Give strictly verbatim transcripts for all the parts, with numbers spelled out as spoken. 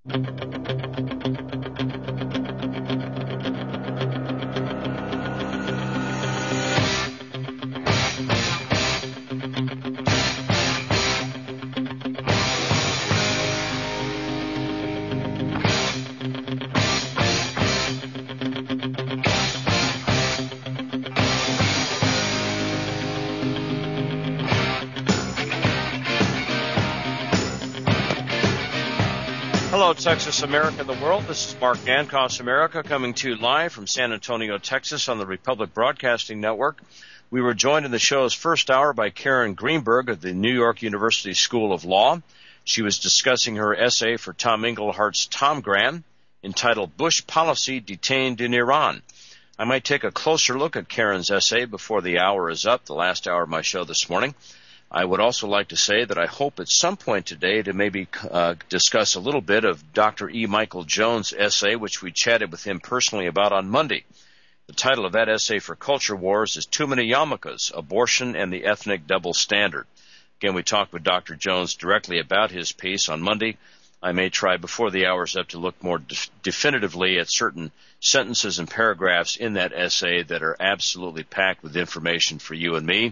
Hello, Texas, America, the world. This is Mark Dankoff's America coming to you live from San Antonio, Texas on the Republic Broadcasting Network. We were joined in the show's first hour by Karen Greenberg of the New York University School of Law. She was discussing her essay for Tom Englehart's Tomgram entitled Bush Policy Detained in Iran. I might take a closer look at Karen's essay before the hour is up, the last hour of my show this morning. I would also like to say that I hope at some point today to maybe uh, discuss a little bit of Doctor E. Michael Jones' essay, which we chatted with him personally about on Monday. The title of that essay for Culture Wars is Too Many Yarmulkes, Abortion and the Ethnic Double Standard. Again, we talked with Doctor Jones directly about his piece on Monday. I may try before the hour's up to look more def- definitively at certain sentences and paragraphs in that essay that are absolutely packed with information for you and me.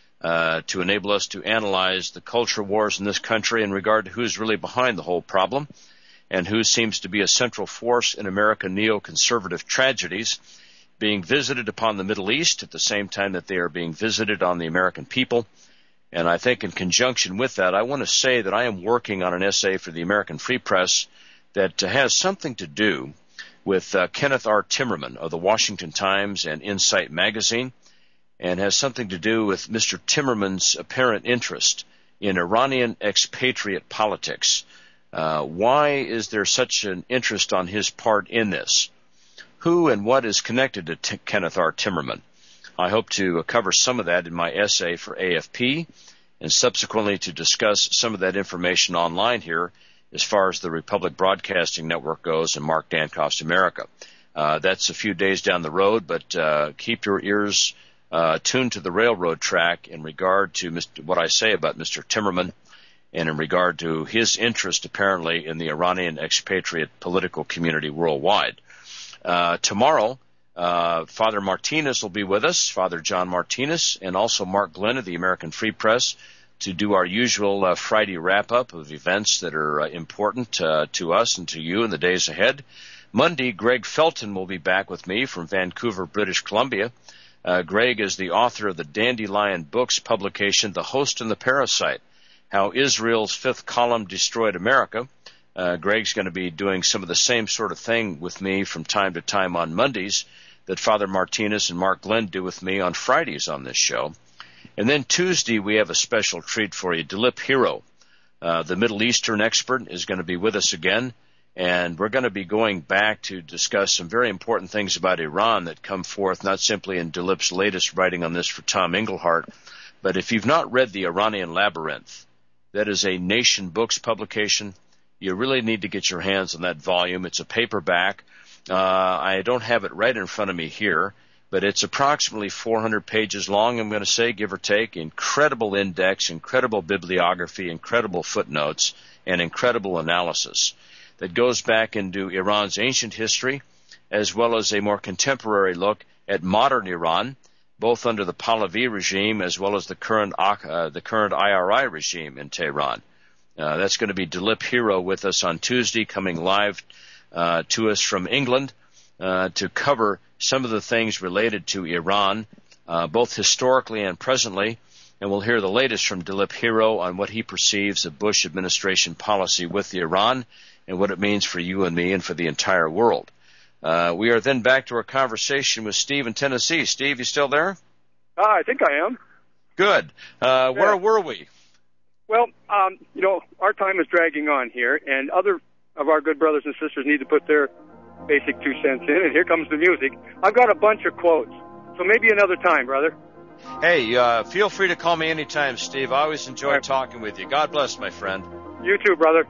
Uh, to enable us to analyze the culture wars in this country in regard to who's really behind the whole problem and who seems to be a central force in American neoconservative tragedies being visited upon the Middle East at the same time that they are being visited on the American people. And I think in conjunction with that, I want to say that I am working on an essay for the American Free Press that uh, has something to do with uh, Kenneth R. Timmerman of the Washington Times and Insight Magazine, and has something to do with Mister Timmerman's apparent interest in Iranian expatriate politics. Uh, why is there such an interest on his part in this? Who and what is connected to T- Kenneth R. Timmerman? I hope to uh, cover some of that in my essay for A F P and subsequently to discuss some of that information online here as far as the Republic Broadcasting Network goes and Mark Dankoff's America. Uh, that's a few days down the road, but uh, keep your ears Uh, tuned to the railroad track in regard to Mister what I say about Mister Timmerman and in regard to his interest apparently in the Iranian expatriate political community worldwide. Uh, tomorrow, uh, Father Martinez will be with us, Father John Martinez, and also Mark Glenn of the American Free Press to do our usual uh, Friday wrap-up of events that are uh, important uh, to us and to you in the days ahead. Monday, Greg Felton will be back with me from Vancouver, British Columbia. Uh, Greg is the author of the Dandelion Books publication, The Host and the Parasite, How Israel's Fifth Column Destroyed America. Uh, Greg's going to be doing some of the same sort of thing with me from time to time on Mondays that Father Martinez and Mark Glenn do with me on Fridays on this show. And then Tuesday, we have a special treat for you. Dilip Hero, uh, the Middle Eastern expert, is going to be with us again. And we're going to be going back to discuss some very important things about Iran that come forth, not simply in Dilip's latest writing on this for Tom Englehart, but if you've not read The Iranian Labyrinth, that is a Nation Books publication. You really need to get your hands on that volume. It's a paperback. Uh, I don't have it right in front of me here, but it's approximately four hundred pages long, I'm going to say, give or take. Incredible index, incredible bibliography, incredible footnotes, and incredible analysis that goes back into Iran's ancient history, as well as a more contemporary look at modern Iran, both under the Pahlavi regime as well as the current uh, the current I R I regime in Tehran. Uh, that's going to be Dilip Hero with us on Tuesday, coming live uh, to us from England uh, to cover some of the things related to Iran, uh, both historically and presently. And we'll hear the latest from Dilip Hero on what he perceives of Bush administration policy with Iran and what it means for you and me and for the entire world. Uh, we are then back to our conversation with Steve in Tennessee. Steve, you still there? Uh, I think I am. Good. Uh, where yeah. were we? Well, um, you know, our time is dragging on here, and other of our good brothers and sisters need to put their basic two cents in, and here comes the music. I've got a bunch of quotes, so maybe another time, brother. Hey, uh, feel free to call me anytime, Steve. I always enjoy right. talking with you. God bless, my friend. You too, brother.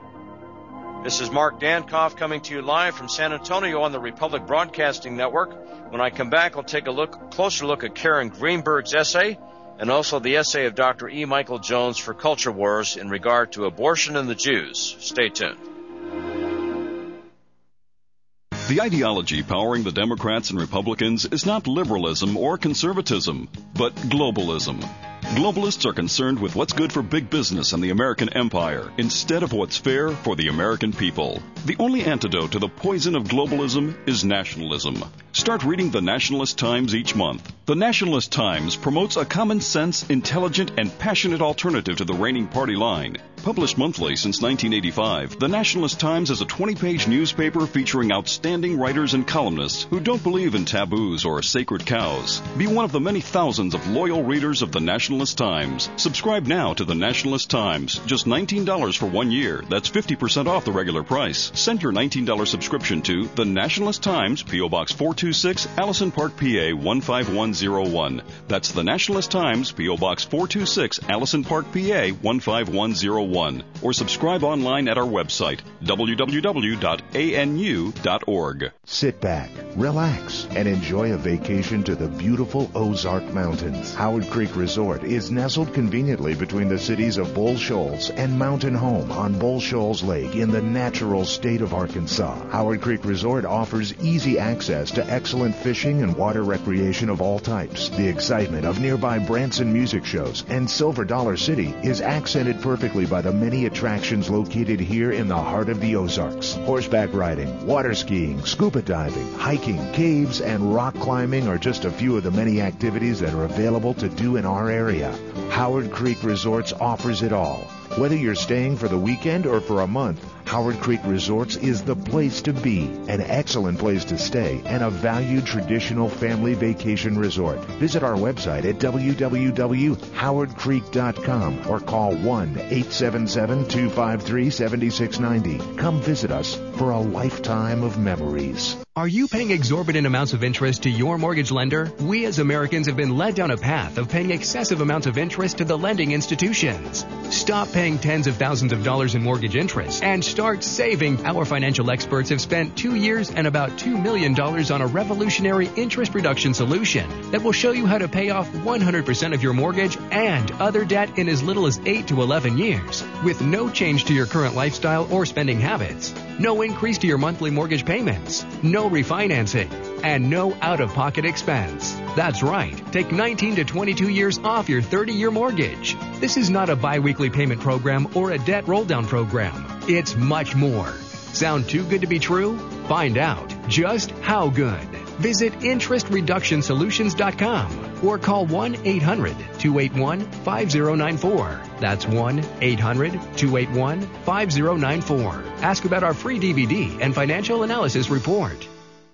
This is Mark Dankoff coming to you live from San Antonio on the Republic Broadcasting Network. When I come back, I'll take a look, closer look at Karen Greenberg's essay and also the essay of Doctor E. Michael Jones for Culture Wars in regard to abortion and the Jews. Stay tuned. The ideology powering the Democrats and Republicans is not liberalism or conservatism, but globalism. Globalists are concerned with what's good for big business and the American empire instead of what's fair for the American people. The only antidote to the poison of globalism is nationalism. Start reading the Nationalist Times each month. The Nationalist Times promotes a common sense, intelligent, and passionate alternative to the reigning party line. Published monthly since nineteen eighty-five, the Nationalist Times is a twenty-page newspaper featuring outstanding writers and columnists who don't believe in taboos or sacred cows. Be one of the many thousands of loyal readers of the Nationalist Times. Subscribe now to the Nationalist Times. Just nineteen dollars for one year. That's fifty percent off the regular price. Send your nineteen dollars subscription to the Nationalist Times, P O. Box four two six, Allison Park, P A one five one zero one. That's the Nationalist Times, P O. Box four two six, Allison Park, P A one five one zero one. Or subscribe online at our website, w w w dot a n u dot org. Sit back, relax, and enjoy a vacation to the beautiful Ozark Mountains. Howard Creek Resort is nestled conveniently between the cities of Bull Shoals and Mountain Home on Bull Shoals Lake in the natural state of Arkansas. Howard Creek Resort offers easy access to excellent fishing and water recreation of all types. The excitement of nearby Branson music shows and Silver Dollar City is accented perfectly by the many attractions located here in the heart of the Ozarks. Horseback riding, water skiing, scuba diving, hiking, caves, and rock climbing are just a few of the many activities that are available to do in our area. Howard Creek Resorts offers it all. Whether you're staying for the weekend or for a month, Howard Creek Resorts is the place to be, an excellent place to stay, and a valued traditional family vacation resort. Visit our website at w w w dot howard creek dot com or call one eight seven seven, two five three, seven six nine zero. Come visit us for a lifetime of memories. Are you paying exorbitant amounts of interest to your mortgage lender? We as Americans have been led down a path of paying excessive amounts of interest to the lending institutions. Stop paying tens of thousands of dollars in mortgage interest and start saving. Our financial experts have spent two years and about two million dollars on a revolutionary interest reduction solution that will show you how to pay off one hundred percent of your mortgage and other debt in as little as eight to eleven years with no change to your current lifestyle or spending habits. No increase to your monthly mortgage payments. No refinancing. And no out-of-pocket expense. That's right. Take nineteen to twenty-two years off your thirty-year mortgage. This is not a bi-weekly payment program or a debt roll-down program. It's much more. Sound too good to be true? Find out just how good. Visit interest reduction solutions dot com or call one eight hundred, two eight one, five zero nine four. That's one eight hundred, two eight one, five zero nine four. Ask about our free D V D and financial analysis report.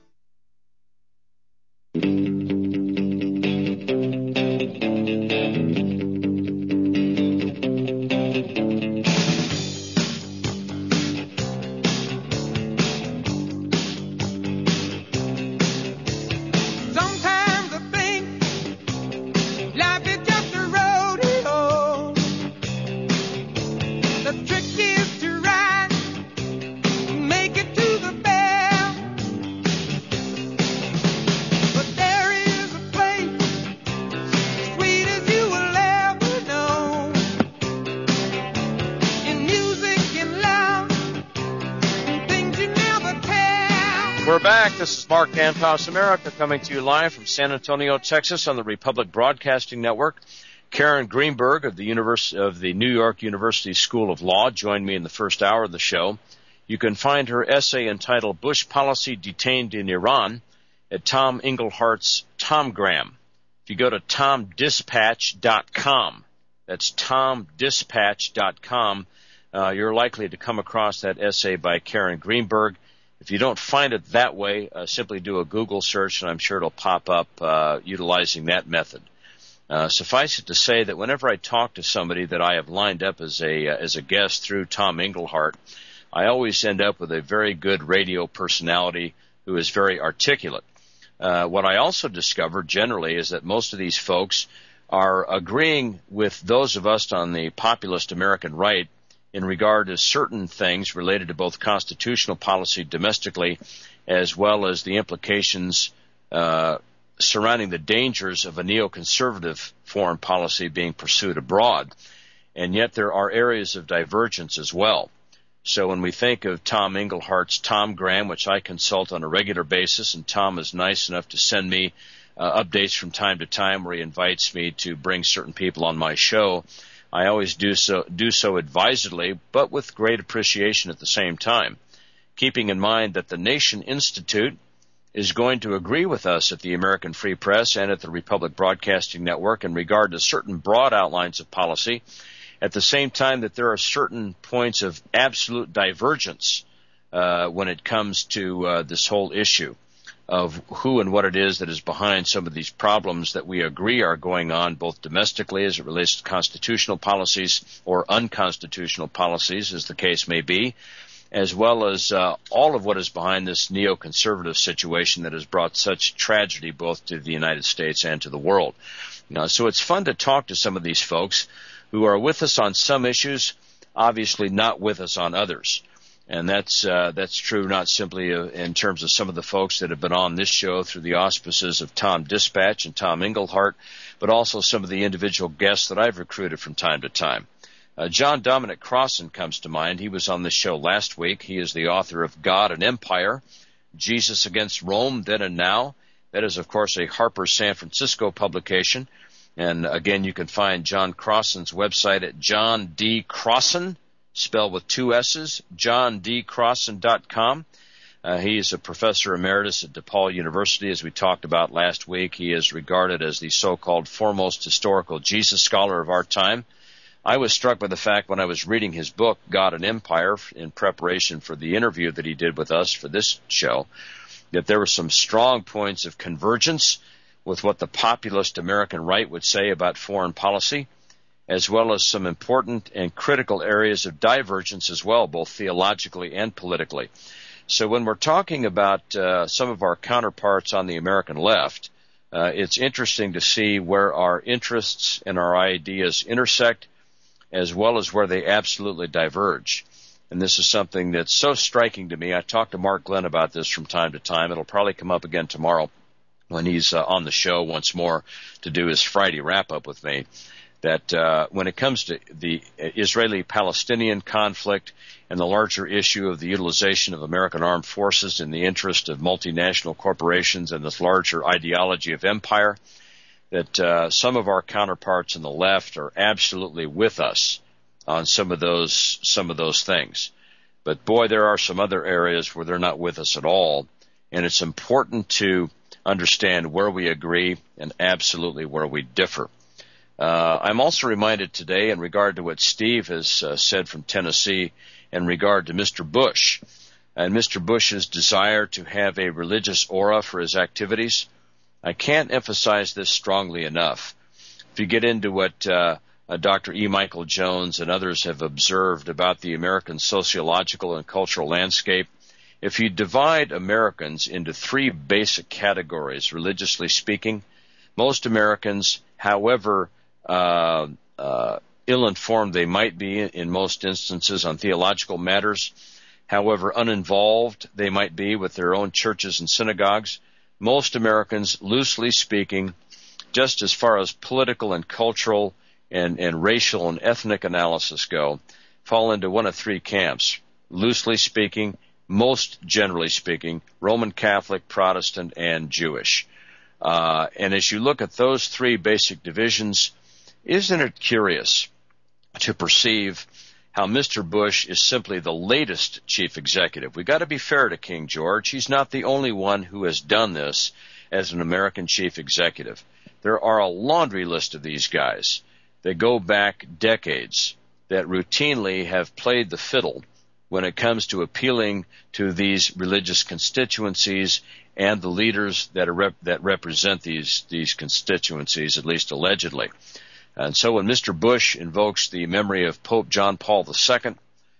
This is Mark Dantos America coming to you live from San Antonio, Texas on the Republic Broadcasting Network. Karen Greenberg of the Univers- of the New York University School of Law joined me in the first hour of the show. You can find her essay entitled Bush Policy Detained in Iran at Tom Englehart's Tomgram. If you go to tom dispatch dot com, that's tom dispatch dot com, uh, you're likely to come across that essay by Karen Greenberg. If you don't find it that way, uh, simply do a Google search, and I'm sure it'll pop up uh, utilizing that method. Uh, suffice it to say that whenever I talk to somebody that I have lined up as a uh, as a guest through Tom Englehart, I always end up with a very good radio personality who is very articulate. Uh, what I also discovered generally is that most of these folks are agreeing with those of us on the populist American right in regard to certain things related to both constitutional policy domestically as well as the implications uh, surrounding the dangers of a neoconservative foreign policy being pursued abroad. And yet there are areas of divergence as well. So when we think of Tom Englehart's Tomgram, which I consult on a regular basis, and Tom is nice enough to send me uh, updates from time to time where he invites me to bring certain people on my show, I always do so, do so advisedly, but with great appreciation at the same time, keeping in mind that the Nation Institute is going to agree with us at the American Free Press and at the Republic Broadcasting Network in regard to certain broad outlines of policy, at the same time that there are certain points of absolute divergence uh, when it comes to uh, this whole issue of who and what it is that is behind some of these problems that we agree are going on both domestically as it relates to constitutional policies or unconstitutional policies, as the case may be, as well as uh, all of what is behind this neoconservative situation that has brought such tragedy both to the United States and to the world. You know, so it's fun to talk to some of these folks who are with us on some issues, obviously not with us on others. And that's uh, that's true not simply uh, in terms of some of the folks that have been on this show through the auspices of Tom Dispatch and Tom Englehart, but also some of the individual guests that I've recruited from time to time. Uh, John Dominic Crossan comes to mind. He was on this show last week. He is the author of God and Empire, Jesus Against Rome, Then and Now. That is, of course, a Harper's San Francisco publication. And again, you can find John Crossan's website at John D. Crossan, spelled with two S's, john d crossan dot com. Uh, he is a professor emeritus at DePaul University. As we talked about last week, he is regarded as the so-called foremost historical Jesus scholar of our time. I was struck by the fact when I was reading his book, God and Empire, in preparation for the interview that he did with us for this show, that there were some strong points of convergence with what the populist American right would say about foreign policy, as well as some important and critical areas of divergence as well, both theologically and politically. So when we're talking about uh, some of our counterparts on the American left, uh, it's interesting to see where our interests and our ideas intersect, as well as where they absolutely diverge. And this is something that's so striking to me. I talk to Mark Glenn about this from time to time. It'll probably come up again tomorrow when he's uh, on the show once more to do his Friday wrap-up with me, that uh, when it comes to the Israeli-Palestinian conflict and the larger issue of the utilization of American armed forces in the interest of multinational corporations and this larger ideology of empire, that uh, some of our counterparts on the left are absolutely with us on some of those some of those things. But boy, there are some other areas where they're not with us at all, and it's important to understand where we agree and absolutely where we differ. Uh, I'm also reminded today in regard to what Steve has uh, said from Tennessee in regard to Mister Bush and Mister Bush's desire to have a religious aura for his activities. I can't emphasize this strongly enough. If you get into what uh, uh, Doctor E. Michael Jones and others have observed about the American sociological and cultural landscape, if you divide Americans into three basic categories, religiously speaking, most Americans, however uh, uh, ill-informed they might be in most instances on theological matters, however uninvolved they might be with their own churches and synagogues, most Americans, loosely speaking, just as far as political and cultural and, and racial and ethnic analysis go, fall into one of three camps. Loosely speaking, most generally speaking, Roman Catholic, Protestant, and Jewish. Uh, and as you look at those three basic divisions, isn't it curious to perceive how Mister Bush is simply the latest chief executive? We've got to be fair to King George. He's not the only one who has done this as an American chief executive. There are a laundry list of these guys that go back decades that routinely have played the fiddle when it comes to appealing to these religious constituencies and the leaders that are rep- that represent these these constituencies, at least allegedly. And so when Mister Bush invokes the memory of Pope John Paul the Second,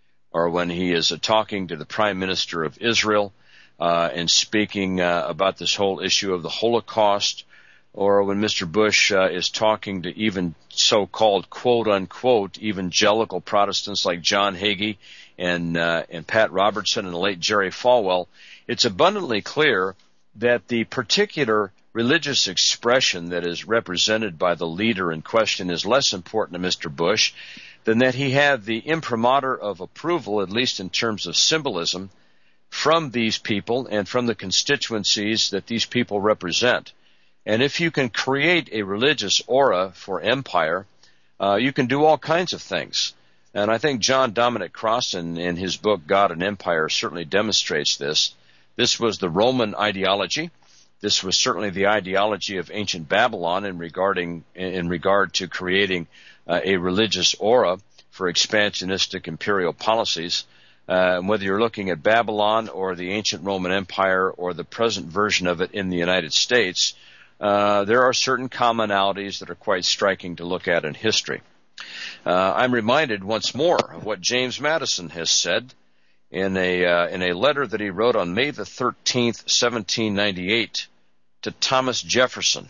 or when he is uh, talking to the Prime Minister of Israel uh, and speaking uh, about this whole issue of the Holocaust, or when Mister Bush uh, is talking to even so-called quote-unquote evangelical Protestants like John Hagee and uh, and Pat Robertson and the late Jerry Falwell, it's abundantly clear that the particular religious expression that is represented by the leader in question is less important to Mister Bush then that he had the imprimatur of approval, at least in terms of symbolism, from these people and from the constituencies that these people represent. And if you can create a religious aura for empire, uh, you can do all kinds of things. And I think John Dominic Crossan, in his book God and Empire, certainly demonstrates this. This was the Roman ideology. This was certainly the ideology of ancient Babylon in regarding in regard to creating uh, a religious aura for expansionistic imperial policies. Uh, whether you're looking at Babylon or the ancient Roman Empire or the present version of it in the United States, uh, there are certain commonalities that are quite striking to look at in history. Uh, I'm reminded once more of what James Madison has said in a uh, in a letter that he wrote on May the thirteenth, seventeen ninety-eight, to Thomas Jefferson.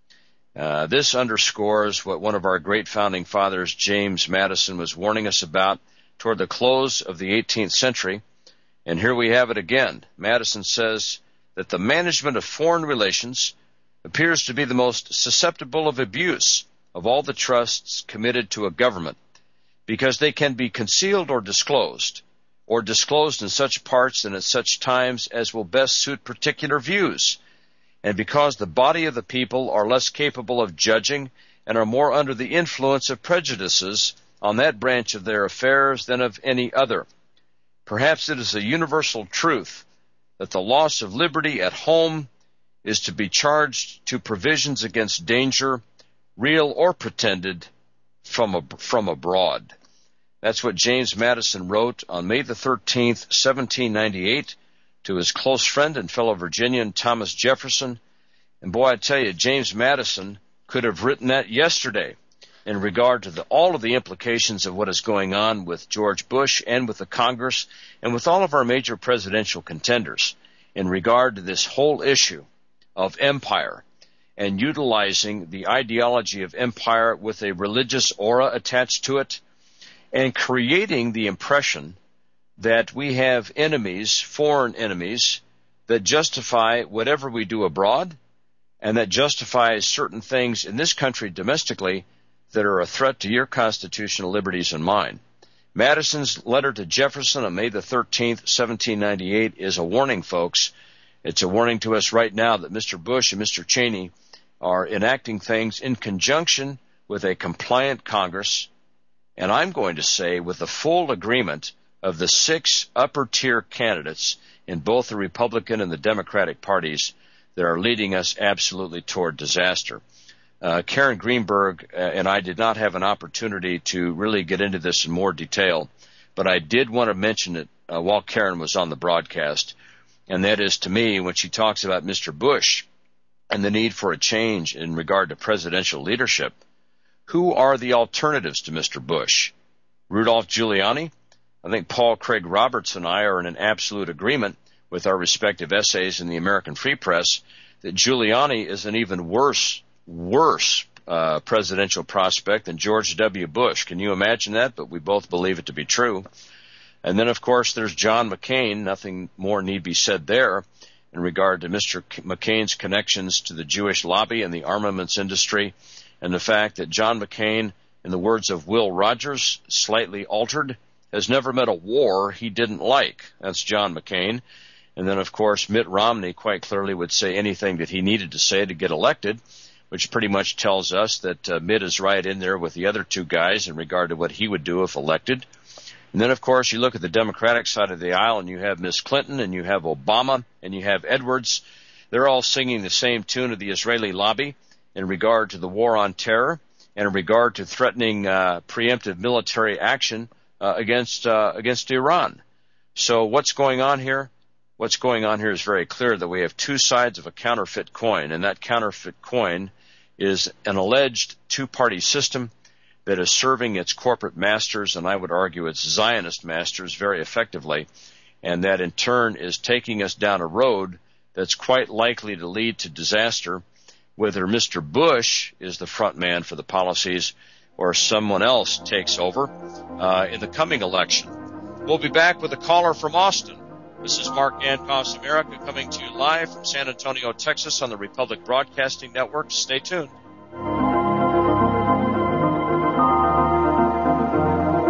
Uh, this underscores what one of our great founding fathers, James Madison, was warning us about toward the close of the eighteenth century. And here we have it again. Madison says that the management of foreign relations appears to be the most susceptible of abuse of all the trusts committed to a government, because they can be concealed or disclosed, or disclosed in such parts and at such times as will best suit particular views, and because the body of the people are less capable of judging and are more under the influence of prejudices on that branch of their affairs than of any other. Perhaps it is a universal truth that the loss of liberty at home is to be charged to provisions against danger, real or pretended, from ab- from abroad. That's what James Madison wrote on May the thirteenth, seventeen ninety-eight, to his close friend and fellow Virginian Thomas Jefferson. And boy, I tell you, James Madison could have written that yesterday in regard to the, all of the implications of what is going on with George Bush and with the Congress and with all of our major presidential contenders in regard to this whole issue of empire, and utilizing the ideology of empire with a religious aura attached to it, and creating the impression that we have enemies, foreign enemies, that justify whatever we do abroad, and that justifies certain things in this country domestically that are a threat to your constitutional liberties and mine. Madison's letter to Jefferson on May the thirteenth, seventeen ninety-eight is a warning, folks. It's a warning to us right now that Mister Bush and Mister Cheney are enacting things in conjunction with a compliant Congress, and I'm going to say with the full agreement of the six upper-tier candidates in both the Republican and the Democratic parties that are leading us absolutely toward disaster. Uh, Karen Greenberg uh, and I did not have an opportunity to really get into this in more detail, but I did want to mention it uh, while Karen was on the broadcast, and that is, to me, when she talks about Mister Bush and the need for a change in regard to presidential leadership, who are the alternatives to Mister Bush? Rudolph Giuliani? I think Paul Craig Roberts and I are in an absolute agreement with our respective essays in the American Free Press that Giuliani is an even worse, worse uh, presidential prospect than George W. Bush. Can you imagine that? But we both believe it to be true. And then, of course, there's John McCain. Nothing more need be said there in regard to Mister McCain's connections to the Jewish lobby and the armaments industry, and the fact that John McCain, in the words of Will Rogers, slightly altered, has never met a war he didn't like. That's John McCain. And then, of course, Mitt Romney quite clearly would say anything that he needed to say to get elected, which pretty much tells us that uh, Mitt is right in there with the other two guys in regard to what he would do if elected. And then, of course, you look at the Democratic side of the aisle, and you have Miss Clinton, and you have Obama, and you have Edwards. They're all singing the same tune of the Israeli lobby in regard to the war on terror and in regard to threatening uh, preemptive military action uh, against uh, against Iran. So what's going on here? What's going on here is very clear that we have two sides of a counterfeit coin, and that counterfeit coin is an alleged two-party system that is serving its corporate masters, and I would argue its Zionist masters, very effectively, and that in turn is taking us down a road that's quite likely to lead to disaster, whether Mister Bush is the front man for the policies or someone else takes over uh, in the coming election. We'll be back with a caller from Austin. This is Mark Ankoff's America, coming to you live from San Antonio, Texas on the Republic Broadcasting Network. Stay tuned.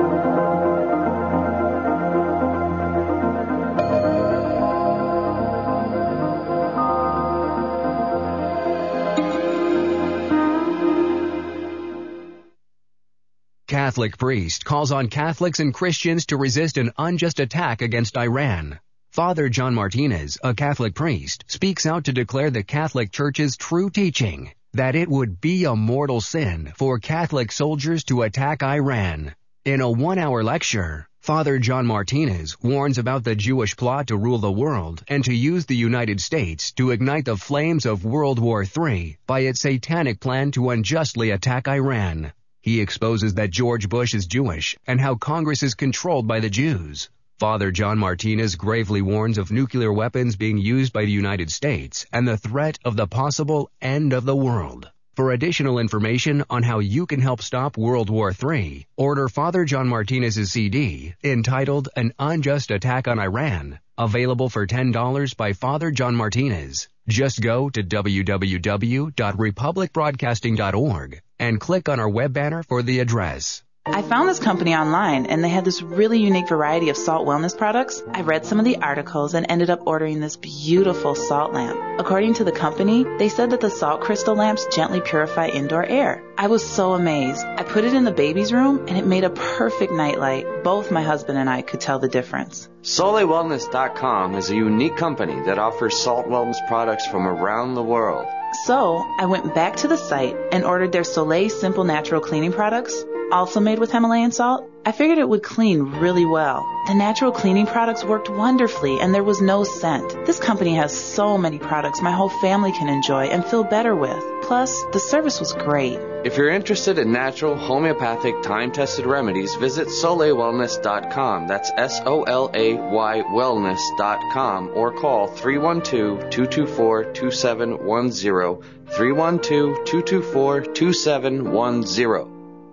Catholic priest calls on Catholics and Christians to resist an unjust attack against Iran. Father John Martinez, a Catholic priest, speaks out to declare the Catholic Church's true teaching that it would be a mortal sin for Catholic soldiers to attack Iran. In a one-hour lecture, Father John Martinez warns about the Jewish plot to rule the world and to use the United States to ignite the flames of World War Three by its satanic plan to unjustly attack Iran. He exposes that George Bush is Jewish and how Congress is controlled by the Jews. Father John Martinez gravely warns of nuclear weapons being used by the United States and the threat of the possible end of the world. For additional information on how you can help stop World War Three, order Father John Martinez's C D entitled An Unjust Attack on Iran, available for ten dollars by Father John Martinez. Just go to w w w dot republic broadcasting dot org and click on our web banner for the address. I found this company online, and they had this really unique variety of salt wellness products. I read some of the articles and ended up ordering this beautiful salt lamp. According to the company, they said that the salt crystal lamps gently purify indoor air. I was so amazed. I put it in the baby's room, and it made a perfect nightlight. Both my husband and I could tell the difference. Soleil Wellness dot com is a unique company that offers salt wellness products from around the world. So, I went back to the site and ordered their Soleil Simple Natural Cleaning products, also made with Himalayan salt. I figured it would clean really well. The natural cleaning products worked wonderfully, and there was no scent. This company has so many products my whole family can enjoy and feel better with. Plus, the service was great. If you're interested in natural, homeopathic, time-tested remedies, visit Soleil Wellness dot com. That's S O L A Y wellness dot com, or call three one two, two two four, two seven one zero, three one two, two two four, two seven one zero.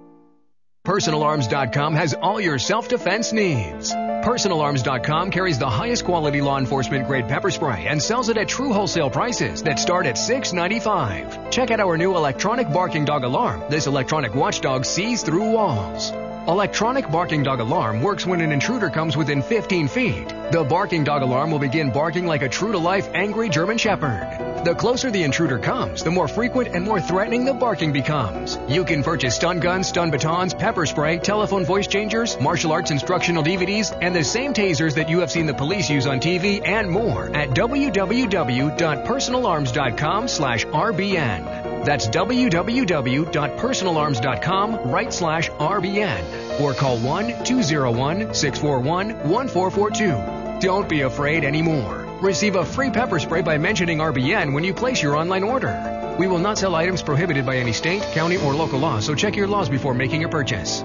Personal Arms dot com has all your self-defense needs. Personal Arms dot com carries the highest quality law enforcement grade pepper spray and sells it at true wholesale prices that start at six ninety-five. Check out our new electronic barking dog alarm. This electronic watchdog sees through walls. Electronic barking dog alarm works when an intruder comes within fifteen feet. The barking dog alarm will begin barking like a true-to-life angry German Shepherd. The closer the intruder comes, the more frequent and more threatening the barking becomes. You can purchase stun guns, stun batons, pepper spray, telephone voice changers, martial arts instructional D V Ds, and the same tasers that you have seen the police use on T V and more at w w w dot personal arms dot com slash R B N. That's w w w dot personal arms dot com right slash R B N, or call one two zero one, six four one, one four four two. Don't be afraid anymore. Receive a free pepper spray by mentioning R B N when you place your online order. We will not sell items prohibited by any state, county, or local law, so check your laws before making your purchase.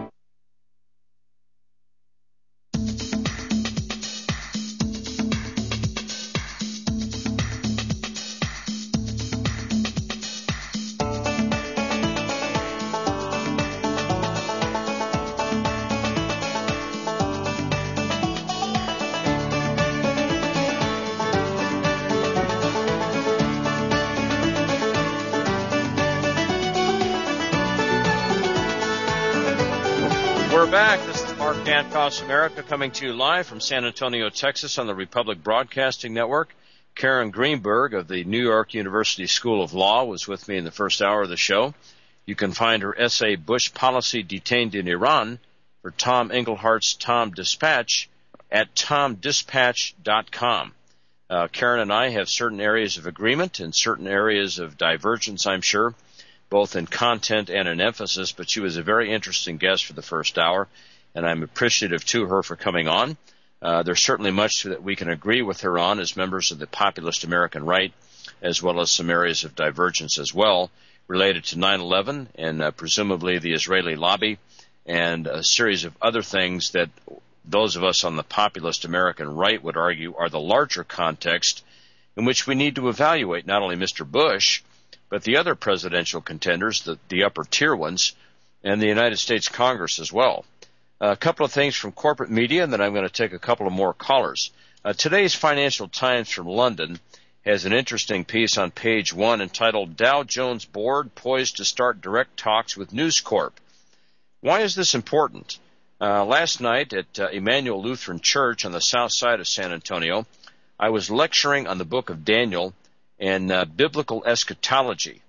We're back. This is Mark Across America coming to you live from San Antonio, Texas on the Republic Broadcasting Network. Karen Greenberg of the New York University School of Law was with me in the first hour of the show. You can find her essay, Bush Policy Detained in Iran, for Tom Englehart's Tom Dispatch at tom dispatch dot com. Uh, Karen and I have certain areas of agreement and certain areas of divergence, I'm sure, both in content and in emphasis, but she was a very interesting guest for the first hour, and I'm appreciative to her for coming on. Uh, there's certainly much that we can agree with her on as members of the populist American right, as well as some areas of divergence as well, related to nine eleven and uh, presumably the Israeli lobby, and a series of other things that those of us on the populist American right would argue are the larger context in which we need to evaluate not only Mister Bush, but the other presidential contenders, the, the upper tier ones, and the United States Congress as well. A couple of things from corporate media, and then I'm going to take a couple of more callers. Uh, today's Financial Times from London has an interesting piece on page one entitled Dow Jones Board Poised to Start Direct Talks with News Corp. Why is this important? Uh, last night at uh, Emmanuel Lutheran Church on the south side of San Antonio, I was lecturing on the book of Daniel and uh, biblical eschatology.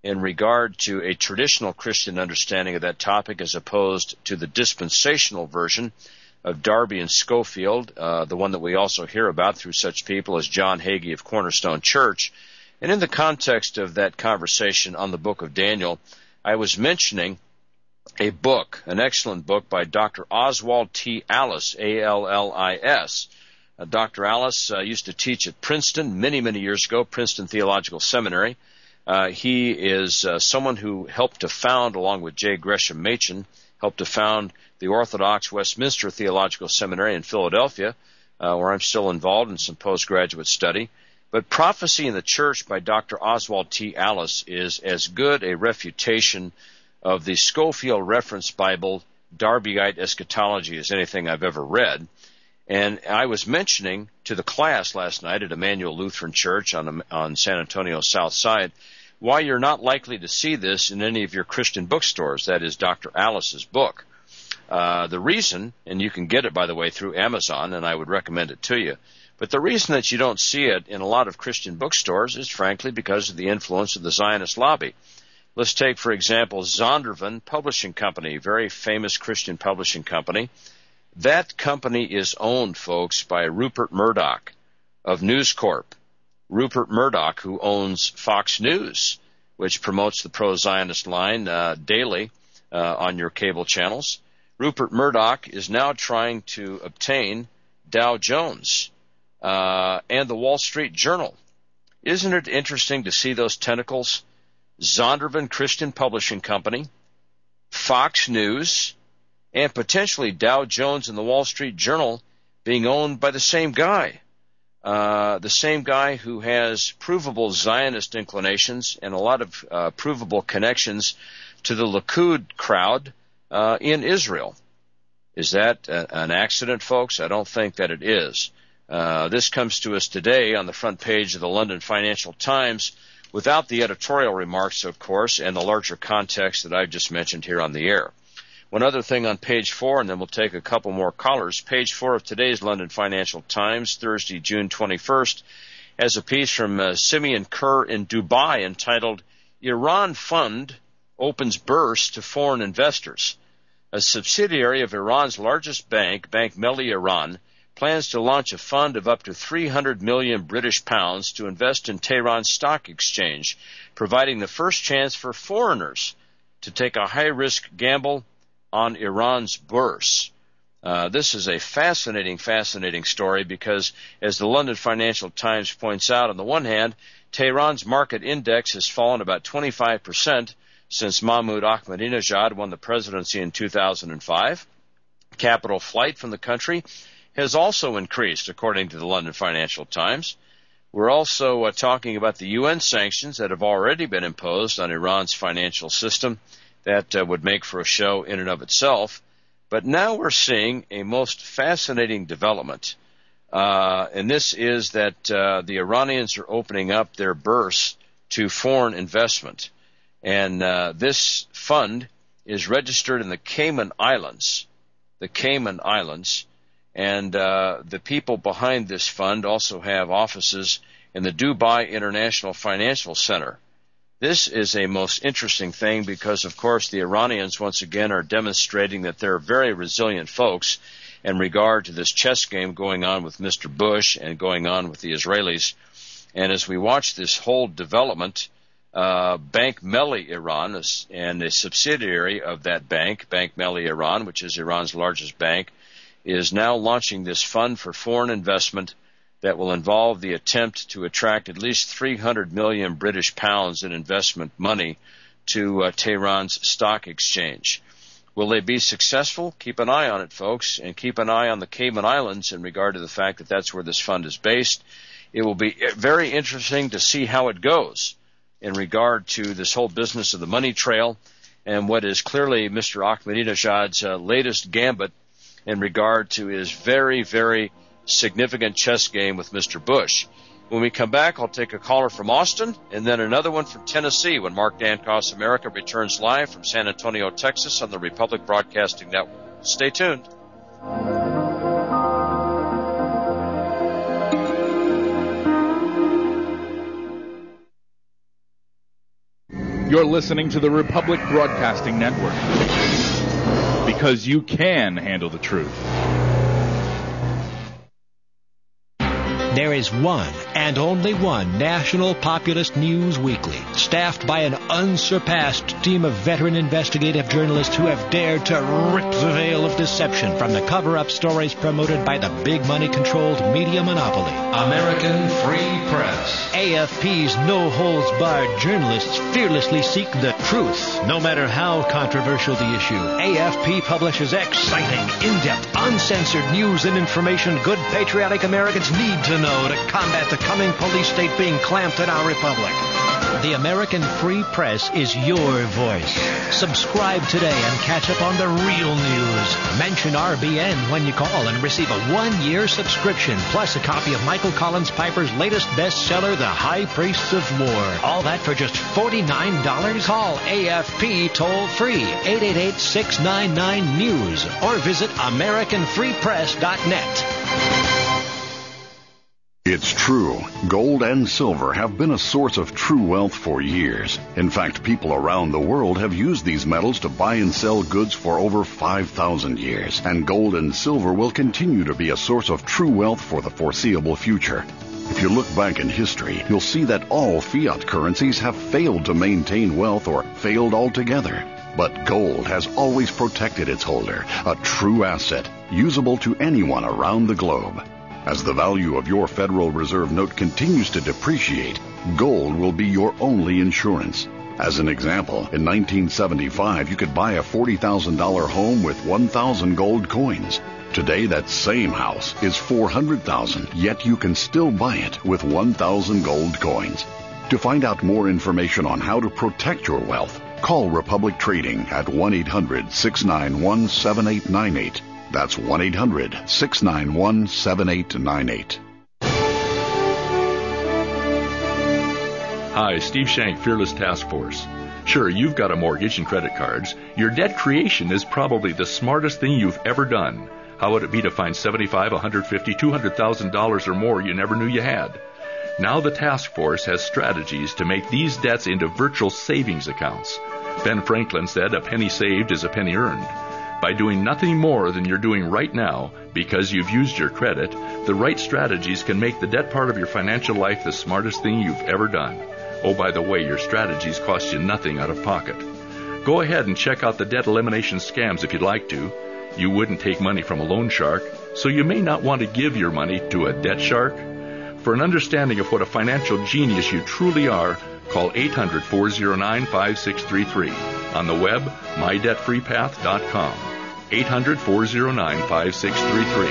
in regard to a traditional Christian understanding of that topic as opposed to the dispensational version of Darby and Schofield, uh, the one that we also hear about through such people as John Hagee of Cornerstone Church. And in the context of that conversation on the book of Daniel, I was mentioning a book, an excellent book by Doctor Oswald T. Allis, A L L I S. Uh, Doctor Allis uh, used to teach at Princeton many, many years ago, Princeton Theological Seminary. Uh, he is uh, someone who helped to found, along with J. Gresham Machen, helped to found the Orthodox Westminster Theological Seminary in Philadelphia, uh, where I'm still involved in some postgraduate study. But Prophecy in the Church by Doctor Oswald T. Allis is as good a refutation of the Schofield Reference Bible Darbyite eschatology as anything I've ever read. And I was mentioning to the class last night at Emmanuel Lutheran Church on, on San Antonio's South Side why you're not likely to see this in any of your Christian bookstores. That is Doctor Allis's book. Uh, the reason, and you can get it, by the way, through Amazon, and I would recommend it to you, but the reason that you don't see it in a lot of Christian bookstores is, frankly, because of the influence of the Zionist lobby. Let's take, for example, Zondervan Publishing Company, very famous Christian publishing company. That company is owned, folks, by Rupert Murdoch of News Corp. Rupert Murdoch, who owns Fox News, which promotes the pro-Zionist line uh, daily uh, on your cable channels. Rupert Murdoch is now trying to obtain Dow Jones uh, and the Wall Street Journal. Isn't it interesting to see those tentacles? Zondervan Christian Publishing Company, Fox News, and potentially Dow Jones and the Wall Street Journal being owned by the same guy. Uh, the same guy who has provable Zionist inclinations and a lot of uh, provable connections to the Likud crowd uh, in Israel. Is that a, an accident, folks? I don't think that it is. Uh, this comes to us today on the front page of the London Financial Times without the editorial remarks, of course, and the larger context that I've just mentioned here on the air. One other thing on page four, and then we'll take a couple more callers. Page four of today's London Financial Times, Thursday, June twenty-first, has a piece from uh, Simeon Kerr in Dubai entitled, Iran Fund Opens Burst to Foreign Investors. A subsidiary of Iran's largest bank, Bank Melli Iran, plans to launch a fund of up to three hundred million British pounds to invest in Tehran's stock exchange, providing the first chance for foreigners to take a high-risk gamble on Iran's bourse. Uh, this is a fascinating, fascinating story because, as the London Financial Times points out, on the one hand, Tehran's market index has fallen about twenty-five percent since Mahmoud Ahmadinejad won the presidency in two thousand five. Capital flight from the country has also increased, according to the London Financial Times. We're also uh, talking about the U N sanctions that have already been imposed on Iran's financial system. That uh, would make for a show in and of itself. But now we're seeing a most fascinating development, uh, and this is that uh, the Iranians are opening up their bourse to foreign investment. And uh, this fund is registered in the Cayman Islands, the Cayman Islands, and uh, the people behind this fund also have offices in the Dubai International Financial Center. This is a most interesting thing because, of course, the Iranians, once again, are demonstrating that they're very resilient folks in regard to this chess game going on with Mister Bush and going on with the Israelis. And as we watch this whole development, uh, Bank Melli Iran and a subsidiary of that bank, Bank Melli Iran, which is Iran's largest bank, is now launching this fund for foreign investment that will involve the attempt to attract at least three hundred million British pounds in investment money to uh, Tehran's stock exchange. Will they be successful? Keep an eye on it, folks, and keep an eye on the Cayman Islands in regard to the fact that that's where this fund is based. It will be very interesting to see how it goes in regard to this whole business of the money trail and what is clearly Mister Ahmadinejad's uh, latest gambit in regard to his very, very significant chess game with Mister Bush. When we come back, I'll take a caller from Austin and then another one from Tennessee when Mark Dankos America returns live from San Antonio, Texas on the Republic Broadcasting Network. Stay tuned. You're listening to the Republic Broadcasting Network. Because you can handle the truth. There is one and only one National Populist News Weekly, staffed by an unsurpassed team of veteran investigative journalists who have dared to rip the veil of deception from the cover-up stories promoted by the big money-controlled media monopoly. American Free Press. A F P's no-holds-barred journalists fearlessly seek the truth, no matter how controversial the issue. A F P publishes exciting, in-depth, uncensored news and information good patriotic Americans need to know to combat the coming police state being clamped in our republic. The American Free Press is your voice. Subscribe today and catch up on the real news. Mention R B N when you call and receive a one-year subscription, plus a copy of Michael Collins Piper's latest bestseller, The High Priests of War. All that for just forty-nine dollars? Call A F P toll-free, eight eight eight, six nine nine, news, or visit American Free Press dot net. It's true. Gold and silver have been a source of true wealth for years. In fact, people around the world have used these metals to buy and sell goods for over five thousand years. And gold and silver will continue to be a source of true wealth for the foreseeable future. If you look back in history, you'll see that all fiat currencies have failed to maintain wealth or failed altogether. But gold has always protected its holder, a true asset, usable to anyone around the globe. As the value of your Federal Reserve note continues to depreciate, gold will be your only insurance. As an example, in nineteen seventy-five, you could buy a forty thousand dollars home with one thousand gold coins. Today, that same house is four hundred thousand dollars, yet you can still buy it with one thousand gold coins. To find out more information on how to protect your wealth, call Republic Trading at one eight hundred, six nine one, seven eight nine eight. That's one eight hundred, six nine one, seven eight nine eight. Hi, Steve Shank, Fearless Task Force. Sure, you've got a mortgage and credit cards. Your debt creation is probably the smartest thing you've ever done. How would it be to find seventy-five, one hundred fifty, two hundred thousand dollars or more you never knew you had? Now the task force has strategies to make these debts into virtual savings accounts. Ben Franklin said, "A penny saved is a penny earned." By doing nothing more than you're doing right now, because you've used your credit, the right strategies can make the debt part of your financial life the smartest thing you've ever done. Oh, by the way, your strategies cost you nothing out of pocket. Go ahead and check out the debt elimination scams if you'd like to. You wouldn't take money from a loan shark, so you may not want to give your money to a debt shark. For an understanding of what a financial genius you truly are, call eight hundred, four oh nine, five six three three. On the web, my debt free path dot com. eight hundred, four oh nine, five six three three.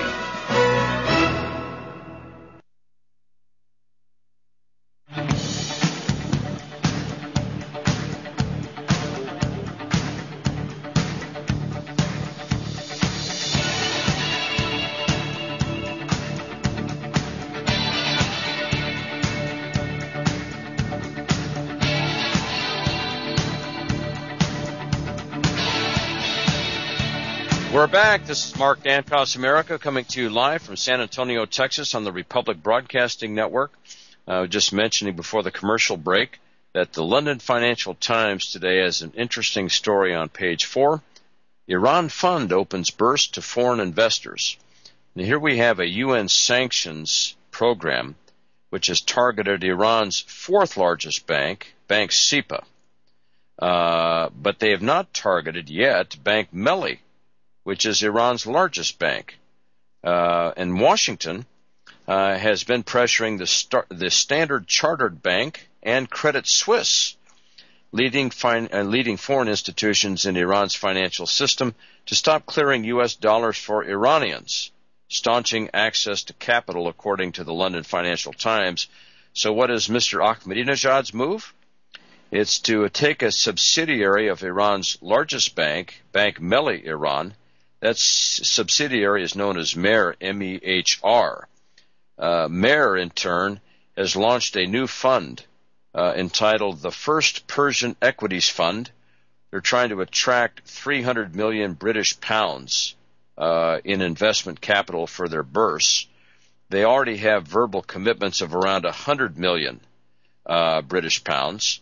We're back. This is Mark Dancos America coming to you live from San Antonio, Texas on the Republic Broadcasting Network. Uh, just mentioning before the commercial break that the London Financial Times today has an interesting story on page four. Iran fund opens burst to foreign investors. And here we have a U N sanctions program which has targeted Iran's fourth largest bank, Bank SIPA. Uh, but they have not targeted yet Bank Melli, which is Iran's largest bank. Uh, and Washington uh, has been pressuring the, star- the Standard Chartered Bank and Credit Suisse, leading, fin- uh, leading foreign institutions in Iran's financial system, to stop clearing U S dollars for Iranians, staunching access to capital, according to the London Financial Times. So what is Mister Ahmadinejad's move? It's to take a subsidiary of Iran's largest bank, Bank Melli Iran. That subsidiary is known as Mehr, M E H R. Uh, Mehr, in turn, has launched a new fund uh, entitled the First Persian Equities Fund. They're trying to attract three hundred million British pounds uh, in investment capital for their bourse. They already have verbal commitments of around one hundred million uh, British pounds.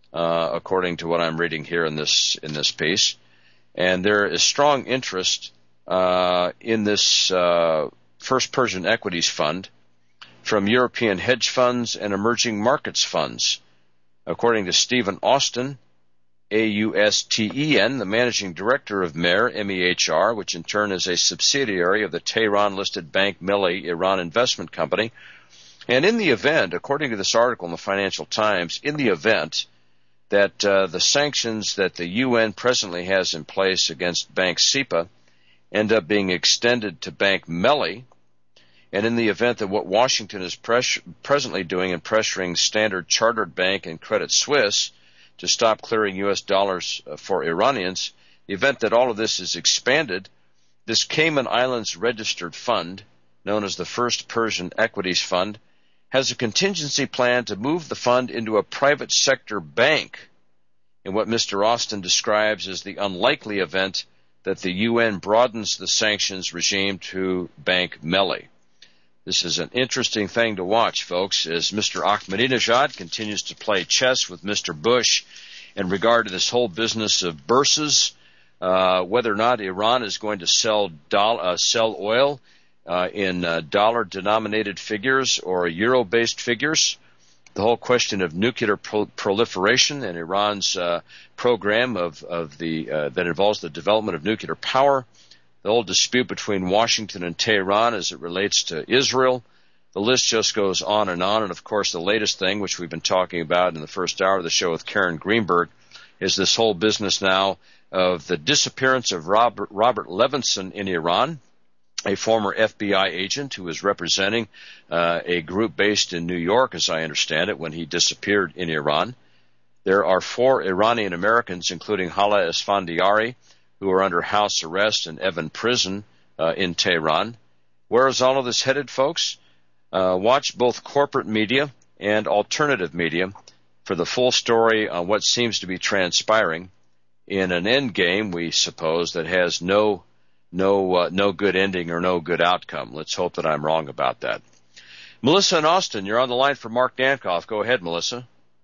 uh, according to what I'm reading here in this in this piece. And there is strong interest uh, in this uh, First Persian Equities Fund from European hedge funds and emerging markets funds. According to Stephen Austin, A U S T E N, the managing director of MEHR, M E H R, which in turn is a subsidiary of the Tehran-listed Bank Melli Iran Investment Company. And in the event, according to this article in the Financial Times, in the event that uh, the sanctions that the U N presently has in place against Bank SIPA end up being extended to Bank Melli, and in the event that what Washington is pres- presently doing in pressuring Standard Chartered Bank and Credit Suisse to stop clearing U S dollars uh, for Iranians, the event that all of this is expanded, this Cayman Islands registered fund, known as the First Persian Equities Fund, has a contingency plan to move the fund into a private sector bank in what Mister Austin describes as the unlikely event that the U N broadens the sanctions regime to Bank Melli. This is an interesting thing to watch, folks, as Mister Ahmadinejad continues to play chess with Mister Bush in regard to this whole business of bourses, uh, whether or not Iran is going to sell, doll- uh, sell oil uh, in uh, dollar-denominated figures or euro-based figures. The whole question of nuclear pro- proliferation and Iran's uh, program of, of the uh, that involves the development of nuclear power. The whole dispute between Washington and Tehran as it relates to Israel. The list just goes on and on. And, of course, the latest thing, which we've been talking about in the first hour of the show with Karen Greenberg, is this whole business now of the disappearance of Robert, Robert Levinson in Iran, a former F B I agent who was representing uh, a group based in New York, as I understand it, when he disappeared in Iran. There are four Iranian Americans, including Hala Esfandiari, who are under house arrest in Evin prison uh, in Tehran. Where is all of this headed, folks? Uh, watch both corporate media and alternative media for the full story on what seems to be transpiring in an end game, we suppose, that has no no uh, no good ending or no good outcome. Let's hope that I'm wrong about that. Melissa in Austin, you're on the line for Mark Dankoff. Go ahead, Melissa.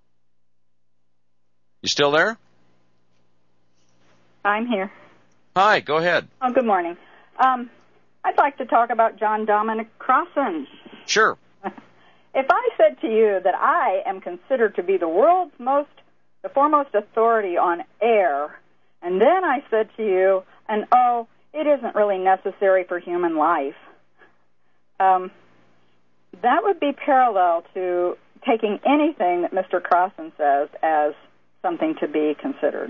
You still there? I'm here. Hi, go ahead. Oh, good morning. Um, I'd like to talk about John Dominic Crossan. Sure. If I said to you that I am considered to be the world's most, the foremost authority on air, and then I said to you, and oh, it isn't really necessary for human life, um, that would be parallel to taking anything that Mister Crossan says as something to be considered.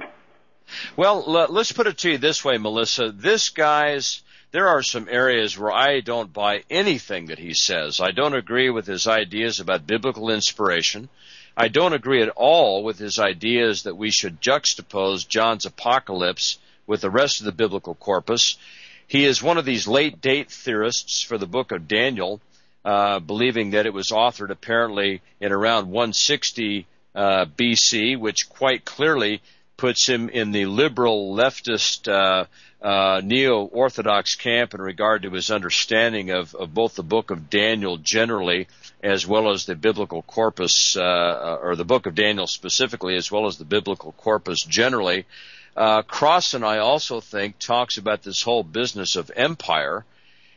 Well, let's put it to you this way, Melissa. This guy's, there are some areas where I don't buy anything that he says. I don't agree with his ideas about biblical inspiration. I don't agree at all with his ideas that we should juxtapose John's apocalypse with the rest of the biblical corpus. He is one of these late-date theorists for the book of Daniel, uh, believing that it was authored apparently in around one sixty uh, B C, which quite clearly puts him in the liberal leftist uh, uh, neo-Orthodox camp in regard to his understanding of, of both the book of Daniel generally as well as the biblical corpus, uh, or the book of Daniel specifically, as well as the biblical corpus generally. Uh, Crossan, I also think, talks about this whole business of empire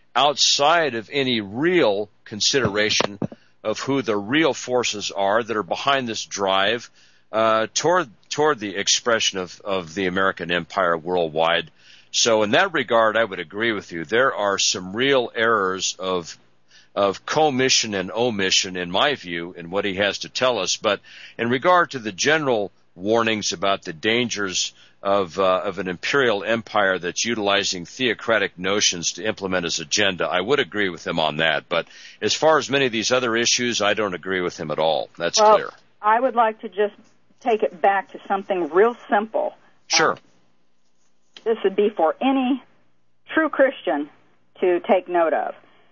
outside of any real consideration of who the real forces are that are behind this drive uh, toward toward the expression of, of the American empire worldwide. So in that regard, I would agree with you. There are some real errors of of commission and omission, in my view, in what he has to tell us. But in regard to the general warnings about the dangers of uh, of an imperial empire that's utilizing theocratic notions to implement his agenda, I would agree with him on that. But as far as many of these other issues, I don't agree with him at all. That's well, clear. I would like to just take it back to something real simple. Sure. Um, this would be for any true Christian to take note of.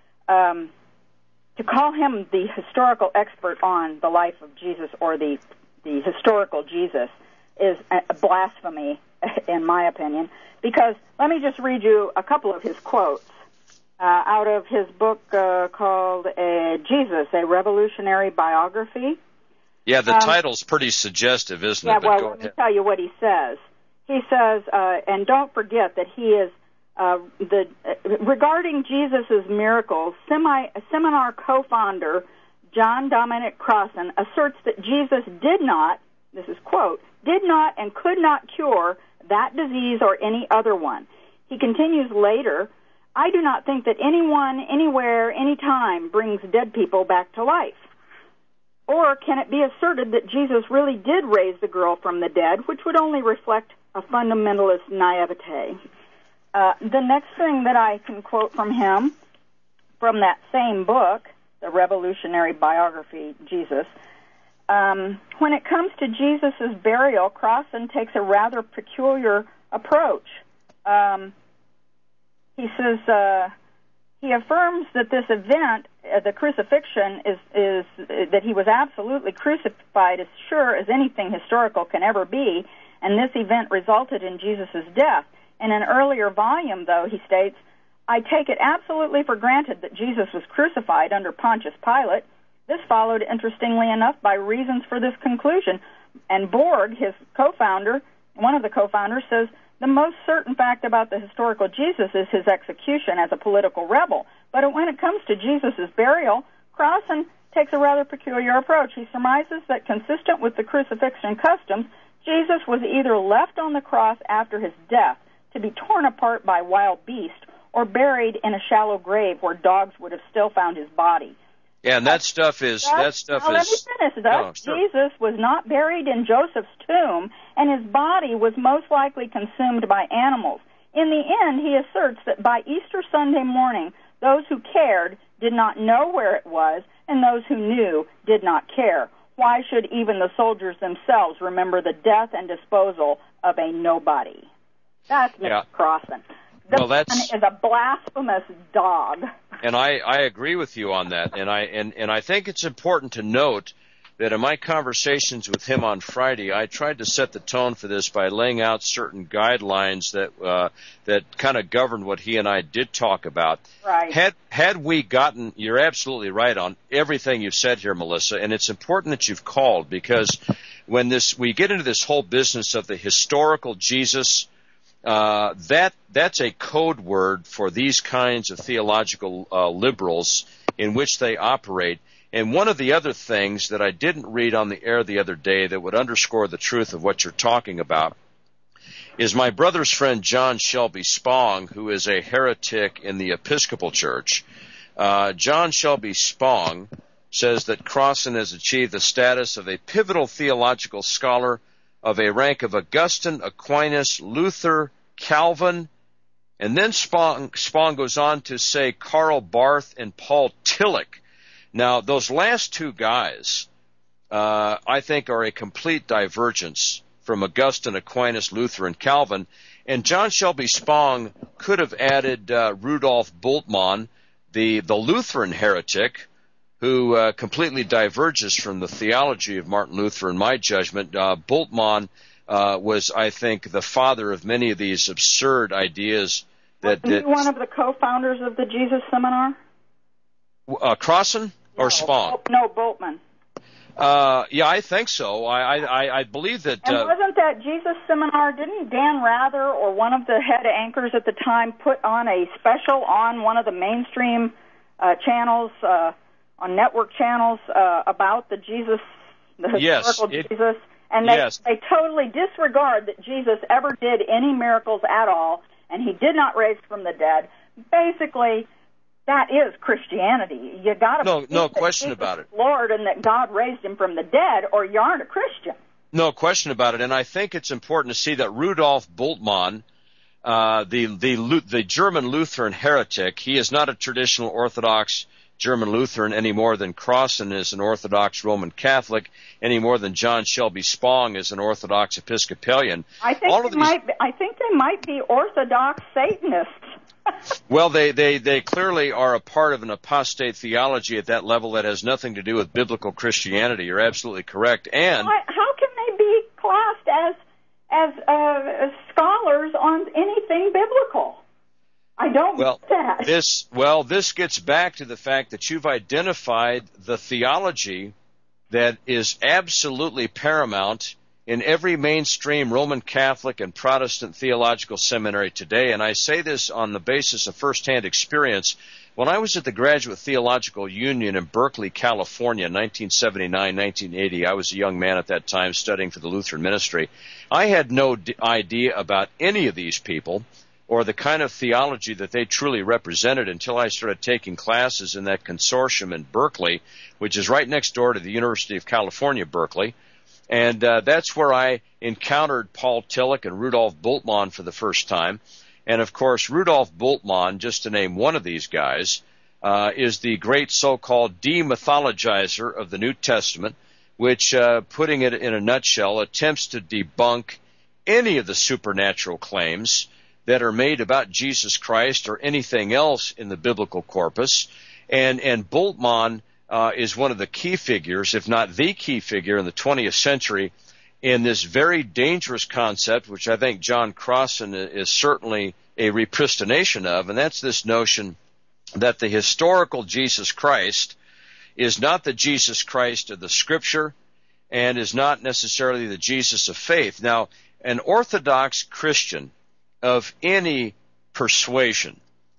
Um, to call him the historical expert on the life of Jesus or the the historical Jesus is a blasphemy, in my opinion, because let me just read you a couple of his quotes uh, out of his book uh, called uh, Jesus, A Revolutionary Biography. Yeah, the um, title's pretty suggestive, isn't yeah, it? But well, go let ahead. me tell you what he says. He says, uh, and don't forget that he is uh, the uh, regarding Jesus' miracles. Semi, seminar co-founder John Dominic Crossan asserts that Jesus did not, this is quote, did not and could not cure that disease or any other one. He continues later, I do not think that anyone, anywhere, anytime brings dead people back to life. Or can it be asserted that Jesus really did raise the girl from the dead, which would only reflect a fundamentalist naivete? Uh, the next thing that I can quote from him, from that same book, The Revolutionary Biography, Jesus, um, when it comes to Jesus' burial, Crossan takes a rather peculiar approach. Um, he says uh, he affirms that this event, uh, the crucifixion, is, is uh, that he was absolutely crucified as sure as anything historical can ever be, and this event resulted in Jesus' death. In an earlier volume, though, he states, I take it absolutely for granted that Jesus was crucified under Pontius Pilate. This followed, interestingly enough, by reasons for this conclusion. And Borg, his co-founder, one of the co-founders, says, the most certain fact about the historical Jesus is his execution as a political rebel. But when it comes to Jesus' burial, Crossan takes a rather peculiar approach. He surmises that, consistent with the crucifixion customs, Jesus was either left on the cross after his death to be torn apart by wild beasts, or buried in a shallow grave where dogs would have still found his body. Yeah, and that stuff is Thus, that stuff now is. Let me finish. Thus, no, sure. Jesus was not buried in Joseph's tomb, and his body was most likely consumed by animals. In the end, he asserts that by Easter Sunday morning, those who cared did not know where it was, and those who knew did not care. Why should even the soldiers themselves remember the death and disposal of a nobody? That's Mister Yeah. Crossan. The Well, that's- man is a blasphemous dog. And I, I agree with you on that. And I and, and I think it's important to note that in my conversations with him on Friday, I tried to set the tone for this by laying out certain guidelines that uh, that kind of governed what he and I did talk about. Right. Had had we gotten, you're absolutely right on everything you've said here, Melissa, and it's important that you've called, because when this we get into this whole business of the historical Jesus, Uh, that that's a code word for these kinds of theological uh, liberals in which they operate. And one of the other things that I didn't read on the air the other day that would underscore the truth of what you're talking about is my brother's friend John Shelby Spong, who is a heretic in the Episcopal Church. Uh, John Shelby Spong says that Crossan has achieved the status of a pivotal theological scholar of a rank of Augustine, Aquinas, Luther, Calvin, and then Spong, Spong goes on to say Karl Barth and Paul Tillich. Now, those last two guys, uh, I think, are a complete divergence from Augustine, Aquinas, Luther, and Calvin. And John Shelby Spong could have added uh, Rudolf Bultmann, the, the Lutheran heretic, who uh, completely diverges from the theology of Martin Luther, in my judgment. Uh, Bultmann uh, was, I think, the father of many of these absurd ideas. That, Wasn't that he one of the co-founders of the Jesus Seminar? uh, Crossan or no, Spong? Bol- no, Boltman. Uh, yeah, I think so. I I, I believe that. And Uh, wasn't that Jesus Seminar, didn't Dan Rather or one of the head anchors at the time put on a special on one of the mainstream uh, channels, uh, on network channels, uh, about the Jesus, the historical Yes, it- Jesus? And they, yes. they totally disregard that Jesus ever did any miracles at all, and he did not raise from the dead. Basically, that is Christianity. You got to No- believe no that question Jesus about it. is Lord, and that God raised him from the dead, or you aren't a Christian. No question about it, and I think it's important to see that Rudolf Bultmann, uh, the the Lu- the German Lutheran heretic, he is not a traditional Orthodox German Lutheran any more than Crossan is an Orthodox Roman Catholic, any more than John Shelby Spong is an Orthodox Episcopalian. I think All they of these, might. Be, I think they might be Orthodox Satanists. well, they, they they clearly are a part of an apostate theology at that level that has nothing to do with biblical Christianity. You're absolutely correct, and Why- How can they be classed as as uh, scholars on anything biblical? I don't Well, get that. this well, this gets back to the fact that you've identified the theology that is absolutely paramount in every mainstream Roman Catholic and Protestant theological seminary today. And I say this on the basis of firsthand experience. When I was at the Graduate Theological Union in Berkeley, California, nineteen seventy-nine, nineteen eighty, I was a young man at that time studying for the Lutheran ministry. I had no d- idea about any of these people or the kind of theology that they truly represented until I started taking classes in that consortium in Berkeley, which is right next door to the University of California, Berkeley. And uh, that's where I encountered Paul Tillich and Rudolf Bultmann for the first time. And, of course, Rudolf Bultmann, just to name one of these guys, uh, is the great so-called demythologizer of the New Testament, which, uh, putting it in a nutshell, attempts to debunk any of the supernatural claims that are made about Jesus Christ or anything else in the biblical corpus. And, and Bultmann uh, is one of the key figures, if not the key figure in the twentieth century, in this very dangerous concept, which I think John Crossan is certainly a repristination of, and that's this notion that the historical Jesus Christ is not the Jesus Christ of the Scripture and is not necessarily the Jesus of faith. Now, an Orthodox Christian of any persuasion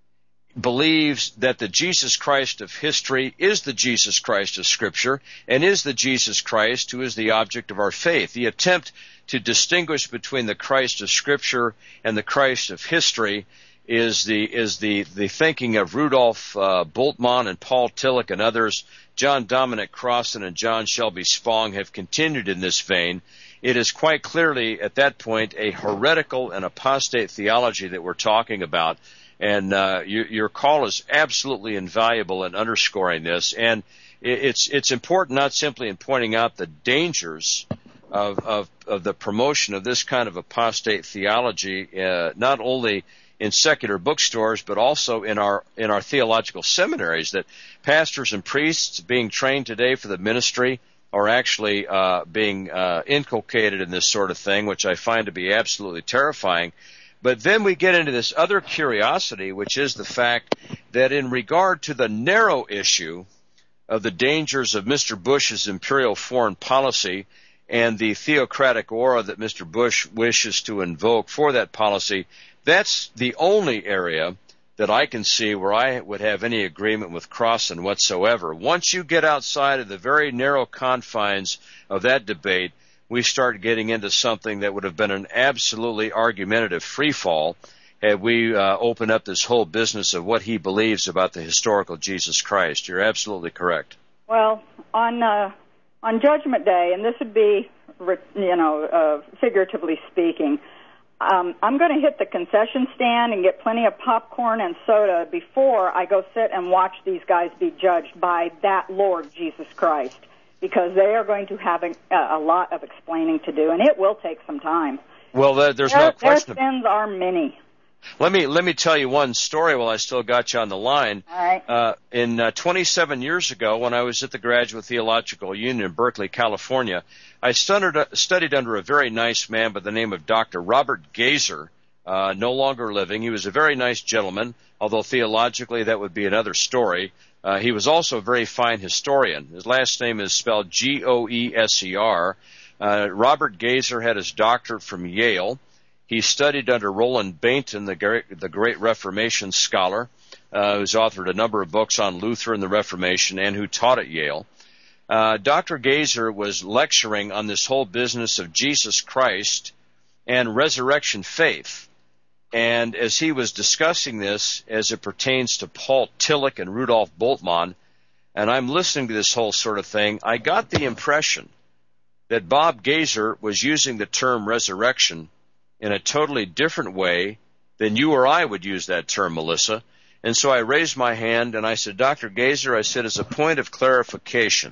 believes that the Jesus Christ of history is the Jesus Christ of Scripture and is the Jesus Christ who is the object of our faith. The attempt to distinguish between the Christ of Scripture and the Christ of history is the is the, the thinking of Rudolf uh, Bultmann and Paul Tillich and others. John Dominic Crossan and John Shelby Spong have continued in this vein. It is quite clearly, at that point, a heretical and apostate theology that we're talking about. And uh, your, your call is absolutely invaluable in underscoring this. And it's it's important not simply in pointing out the dangers of, of, of the promotion of this kind of apostate theology, uh, not only in secular bookstores, but also in our in our theological seminaries, that pastors and priests being trained today for the ministry are actually uh, being uh, inculcated in this sort of thing, which I find to be absolutely terrifying. But then we get into this other curiosity, which is the fact that in regard to the narrow issue of the dangers of Mister Bush's imperial foreign policy and the theocratic aura that Mister Bush wishes to invoke for that policy, that's the only area that I can see where I would have any agreement with Crossan whatsoever. Once you get outside of the very narrow confines of that debate, we start getting into something that would have been an absolutely argumentative freefall had we uh, opened up this whole business of what he believes about the historical Jesus Christ. You're absolutely correct. Well, on uh, on Judgment Day, and this would be, you know, uh, figuratively speaking, um, I'm going to hit the concession stand and get plenty of popcorn and soda before I go sit and watch these guys be judged by that Lord Jesus Christ, because they are going to have a, a lot of explaining to do, and it will take some time. Well, there's their, no question. Their sins are many. Let me let me tell you one story while I still got you on the line. All right. Uh, in uh, twenty-seven years ago, when I was at the Graduate Theological Union in Berkeley, California, I studied, studied under a very nice man by the name of Doctor Robert Gazer, uh, no longer living. He was a very nice gentleman, although theologically that would be another story. Uh, he was also a very fine historian. His last name is spelled G O E S E R. Uh, Robert Gazer had his doctorate from Yale. He studied under Roland Bainton, the great, the great Reformation scholar, uh, who's authored a number of books on Luther and the Reformation and who taught at Yale. Uh, Doctor Gazer was lecturing on this whole business of Jesus Christ and resurrection faith. And as he was discussing this as it pertains to Paul Tillich and Rudolf Bultmann, and I'm listening to this whole sort of thing, I got the impression that Bob Gazer was using the term resurrection in a totally different way than you or I would use that term, Melissa. And so I raised my hand and I said, Doctor Gazer, I said, as a point of clarification,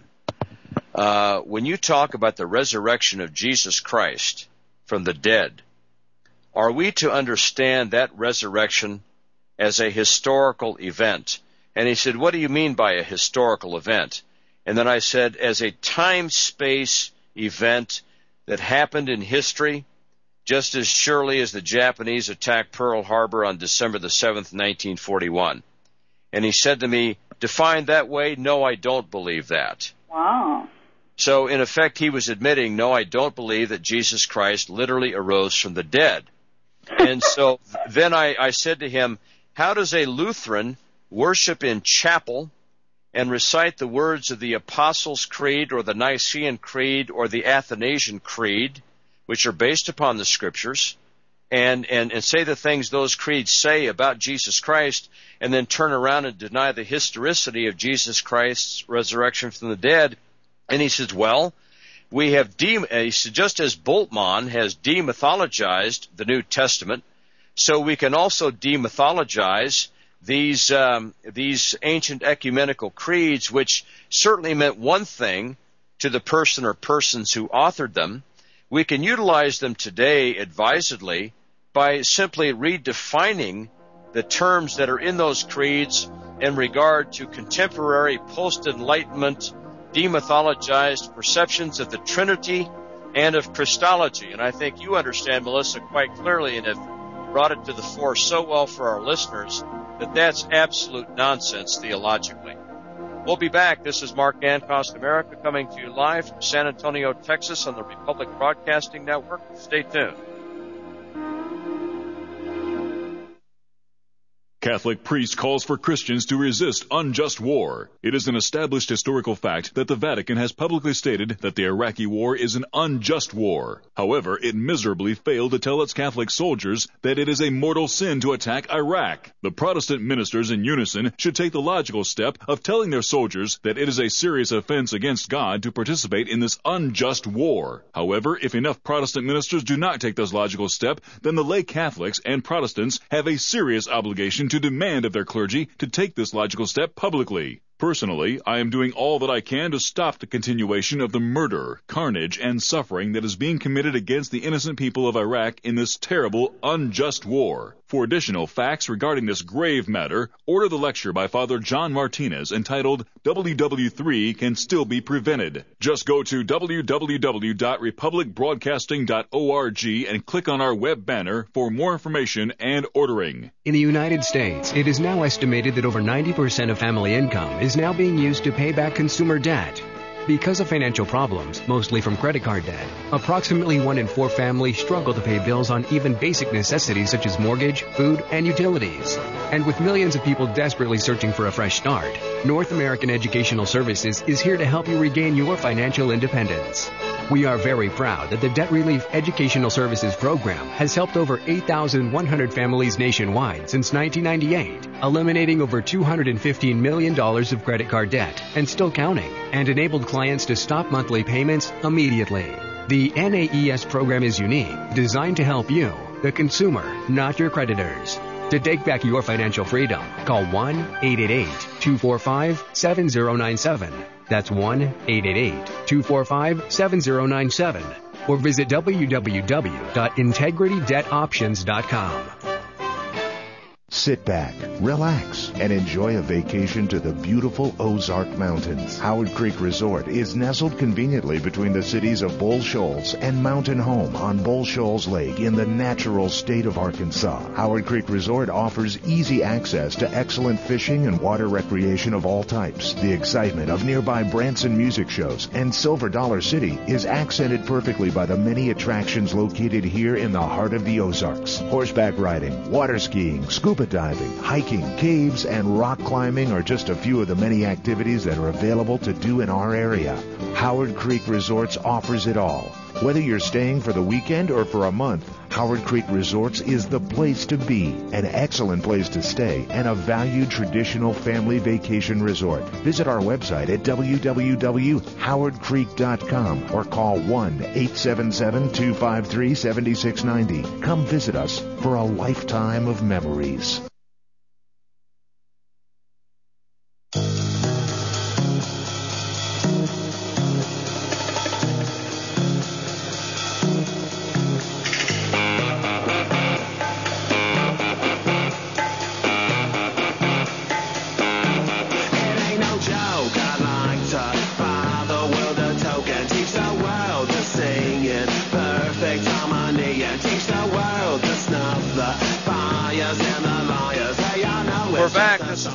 uh, when you talk about the resurrection of Jesus Christ from the dead, are we to understand that resurrection as a historical event? And he said, what do you mean by a historical event? And then I said, as a time-space event that happened in history, just as surely as the Japanese attacked Pearl Harbor on December the seventh, nineteen forty-one. And he said to me, defined that way, no, I don't believe that. Wow. So, in effect, he was admitting, no, I don't believe that Jesus Christ literally arose from the dead. And so then I, I said to him, how does a Lutheran worship in chapel and recite the words of the Apostles' Creed or the Nicene Creed or the Athanasian Creed, which are based upon the Scriptures, and, and, and say the things those creeds say about Jesus Christ, and then turn around and deny the historicity of Jesus Christ's resurrection from the dead? And he says, well, we have de- he said, just as Bultmann has demythologized the New Testament, so we can also demythologize these um, these ancient ecumenical creeds, which certainly meant one thing to the person or persons who authored them. We can utilize them today advisedly by simply redefining the terms that are in those creeds in regard to contemporary post-Enlightenment demythologized perceptions of the Trinity and of Christology. And I think you understand, Melissa, quite clearly and have brought it to the fore so well for our listeners that that's absolute nonsense theologically. We'll be back. This is Mark Ancost America coming to you live from San Antonio, Texas on the Republic Broadcasting Network. Stay tuned. Catholic priest calls for Christians to resist unjust war. It is an established historical fact that the Vatican has publicly stated that the Iraqi war is an unjust war. However, it miserably failed to tell its Catholic soldiers that it is a mortal sin to attack Iraq. The Protestant ministers in unison should take the logical step of telling their soldiers that it is a serious offense against God to participate in this unjust war. However, if enough Protestant ministers do not take this logical step, then the lay Catholics and Protestants have a serious obligation to to demand of their clergy to take this logical step publicly. Personally, I am doing all that I can to stop the continuation of the murder, carnage, and suffering that is being committed against the innocent people of Iraq in this terrible, unjust war. For additional facts regarding this grave matter, order the lecture by Father John Martinez entitled W W three Can Still Be Prevented. Just go to w w w dot republic broadcasting dot org and click on our web banner for more information and ordering. In the United States, it is now estimated that over ninety percent of family income is now being used to pay back consumer debt. Because of financial problems, mostly from credit card debt, approximately one in four families struggle to pay bills on even basic necessities such as mortgage, food, and utilities. And with millions of people desperately searching for a fresh start, North American Educational Services is here to help you regain your financial independence. We are very proud that the Debt Relief Educational Services Program has helped over eight thousand one hundred families nationwide since nineteen ninety-eight, eliminating over two hundred fifteen million dollars of credit card debt and still counting, and enabled clients to stop monthly payments immediately. The N A E S program is unique, designed to help you, the consumer, not your creditors. To take back your financial freedom, call one eight eight eight, two four five, seven zero nine seven. That's one eight eight eight, two four five, seven zero nine seven. Or visit w w w dot integrity debt options dot com. Sit back, relax, and enjoy a vacation to the beautiful Ozark Mountains. Howard Creek Resort is nestled conveniently between the cities of Bull Shoals and Mountain Home on Bull Shoals Lake in the natural state of Arkansas. Howard Creek Resort offers easy access to excellent fishing and water recreation of all types. The excitement of nearby Branson music shows and Silver Dollar City is accented perfectly by the many attractions located here in the heart of the Ozarks. Horseback riding, water skiing, scuba diving, hiking, caves, and rock climbing are just a few of the many activities that are available to do in our area. Howard Creek Resorts offers it all. Whether you're staying for the weekend or for a month, Howard Creek Resorts is the place to be, an excellent place to stay, and a valued traditional family vacation resort. Visit our website at w w w dot howard creek dot com or call one eight seven seven, two five three, seven six nine zero. Come visit us for a lifetime of memories.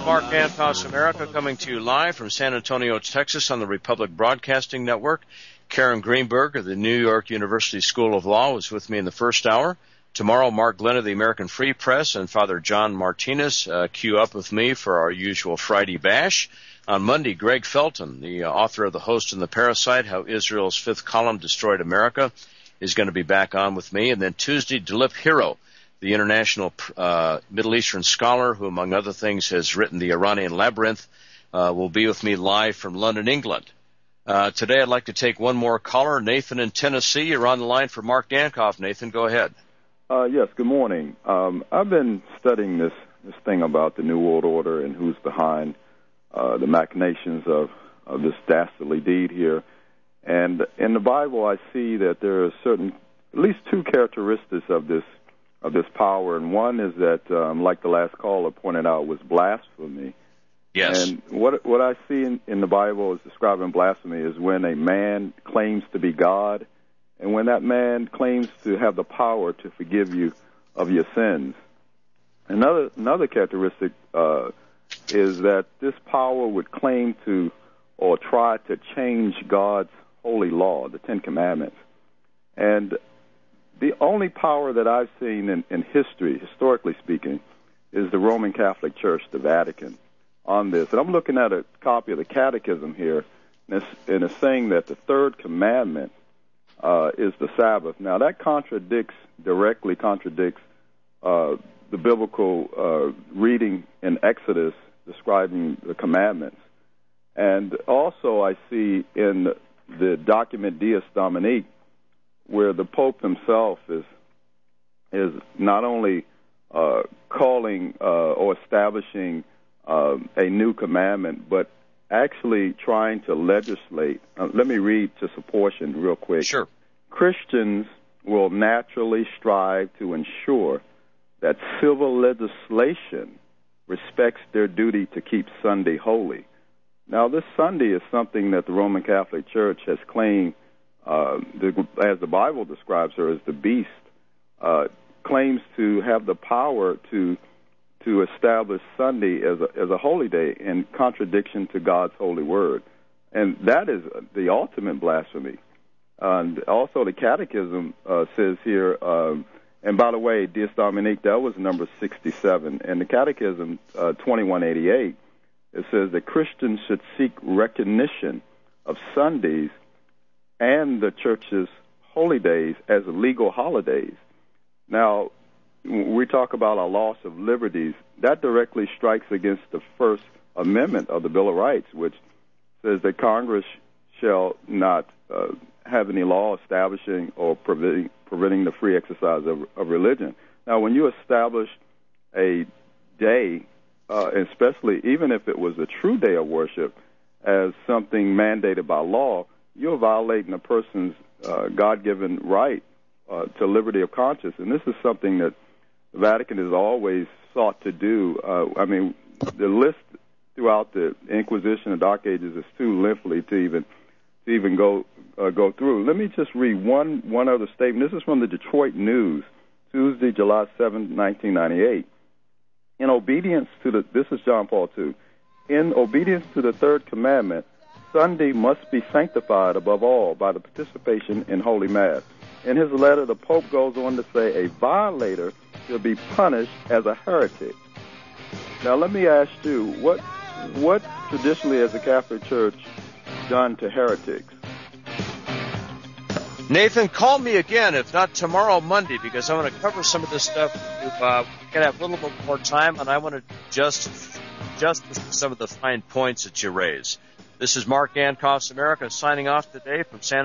Mark Antoss America, coming to you live from San Antonio, Texas on the Republic Broadcasting Network. Karen Greenberg of the New York University School of Law was with me in the first hour. Tomorrow, Mark Glenn of the American Free Press and Father John Martinez uh, queue up with me for our usual Friday bash. On Monday, Greg Felton, the uh, author of The Host and the Parasite, How Israel's Fifth Column Destroyed America, is going to be back on with me. And then Tuesday, Dilip Hero, the international uh, Middle Eastern scholar who, among other things, has written The Iranian Labyrinth, uh, will be with me live from London, England. Uh, today, I'd like to take one more caller, Nathan in Tennessee. You're on the line for Mark Dankoff. Nathan, go ahead. Uh, yes, good morning. Um, I've been studying this, this thing about the New World Order and who's behind uh, the machinations of, of this dastardly deed here. And in the Bible, I see that there are certain, at least two characteristics of this of this power, and one is that, um, like the last caller pointed out, was blasphemy. Yes. And what what I see in, in the Bible as describing blasphemy is when a man claims to be God, and when that man claims to have the power to forgive you of your sins. Another another characteristic uh, is that this power would claim to or try to change God's holy law, the Ten Commandments. And the only power that I've seen in, in history, historically speaking, is the Roman Catholic Church, the Vatican, on this. And I'm looking at a copy of the Catechism here, and it's, and it's saying that the third commandment uh, is the Sabbath. Now, that contradicts, directly contradicts uh, the biblical uh, reading in Exodus describing the commandments. And also I see in the document Dies Dominique, where the Pope himself is is not only uh, calling uh, or establishing uh, a new commandment, but actually trying to legislate. Uh, let me read just a portion real quick. Sure. Christians will naturally strive to ensure that civil legislation respects their duty to keep Sunday holy. Now, this Sunday is something that the Roman Catholic Church has claimed, uh, the, as the Bible describes her, as the beast, uh, claims to have the power to to establish Sunday as a, as a holy day in contradiction to God's holy word. And that is the ultimate blasphemy. Uh, and also the Catechism uh, says here, um, and by the way, Dies Dominique, that was number sixty-seven. And the Catechism, uh, twenty-one eighty-eight, it says that Christians should seek recognition of Sundays and the church's holy days as legal holidays. Now, when we talk about our loss of liberties, that directly strikes against the First Amendment of the Bill of Rights, which says that Congress shall not uh, have any law establishing or preventing, preventing the free exercise of, of religion. Now, when you establish a day, uh, especially even if it was a true day of worship, as something mandated by law, you're violating a person's uh, God-given right uh, to liberty of conscience. And this is something that the Vatican has always sought to do. Uh, I mean, the list throughout the Inquisition and Dark Ages is too lengthy to even to even go uh, go through. Let me just read one one other statement. This is from the Detroit News, Tuesday, July seventh, nineteen ninety-eight. In obedience to the, this is John Paul the Second, in obedience to the third commandment, Sunday must be sanctified above all by the participation in Holy Mass. In his letter, the Pope goes on to say a violator shall be punished as a heretic. Now, let me ask you, what what traditionally has the Catholic Church done to heretics? Nathan, call me again, if not tomorrow, Monday, because I want to cover some of this stuff. Uh, we can have a little bit more time, and I want to just just some of the fine points that you raise. This is Mark Ankoff America signing off today from San